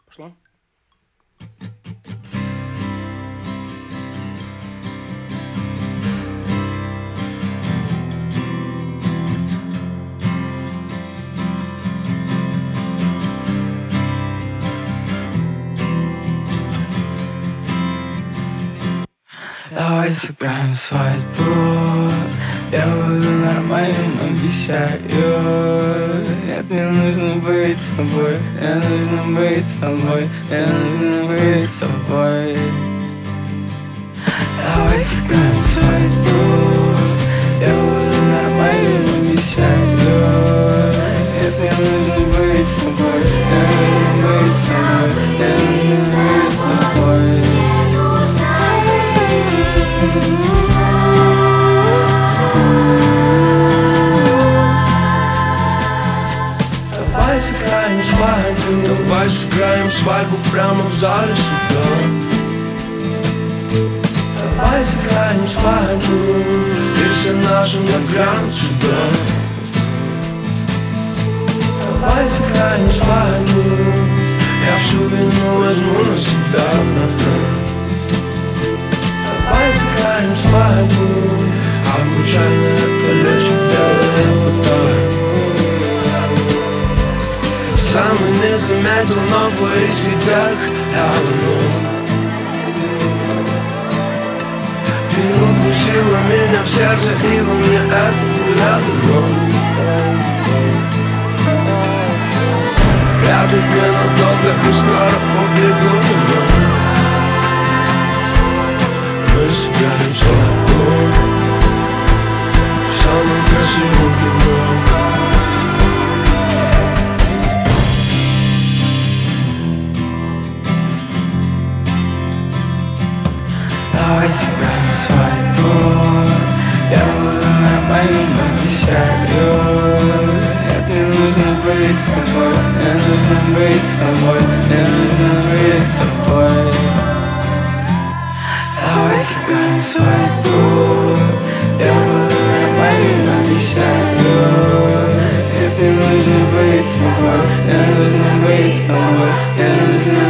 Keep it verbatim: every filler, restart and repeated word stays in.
Пошло? Давай сыграем свадьбу. Я буду нормальным, обещаю. Нет, мне нужно быть собой. Мне нужно быть собой. Мне нужно быть собой. Давай сыграем свадьбу. Я буду нормальным, обещаю. Нет, мне нужно быть собой. Мне нужно быть собой. Мне нужно быть собой. Давай сыграем свадьбу. Давай сыграем свадьбу прямо в зале суда. Давай сыграем свадьбу. Персонажи нагрянут сюда. Давай сыграем свадьбу. Я всю вину возьму на себя. Давай сыграем свадьбу. Обручальное колечко, белая фото. Сам и не заметил, но в твоих сетях я давно. Ты укусила меня в сердце, и во мне это я давно. Я тут ненадолго и скоро убегу домой. Мы сыграем свадьбу в самом красивом кино. Давай сыграем свадьбу. Я буду нормальным, обещаю. Нет, мне нужно быть с тобой. Мне нужно быть с тобой. Мне нужно быть с тобой. Давай сыграем свадьбу. Я буду нормальным, обещаю. Нет, мне нужно быть с тобой. Мне нужно быть с тобой. Мне нужно